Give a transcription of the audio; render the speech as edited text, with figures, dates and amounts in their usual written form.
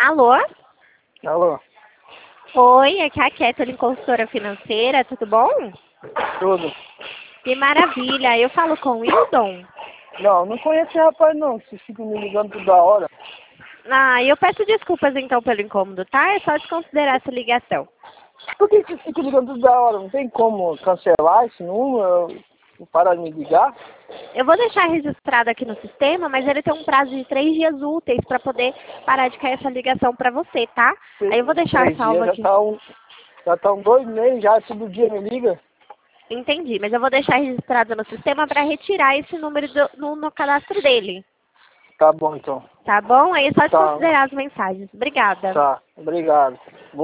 Alô? Alô, Oi, aqui é a Kathleen, consultora financeira, tudo bom? tudo? Que maravilha, eu falo com o Wildon? Não conheço esse rapaz não, vocês ficam me ligando toda hora. Ah, eu peço desculpas então pelo incômodo, tá? É só desconsiderar essa ligação. Por que vocês ficam ligando toda hora? Não tem como cancelar esse número, parar de me ligar? Eu vou deixar registrado aqui no sistema, mas ele tem um prazo de 3 dias úteis para poder parar de cair essa ligação para você, tá? Aí eu vou deixar 3 dias, salvo aqui. já tá 2 meses, já todo dia me liga. Entendi, mas eu vou deixar registrado no sistema para retirar esse número no cadastro dele. Tá bom então. Tá bom? Aí é só Tá, desconsiderar as mensagens. Obrigada. tá, obrigado.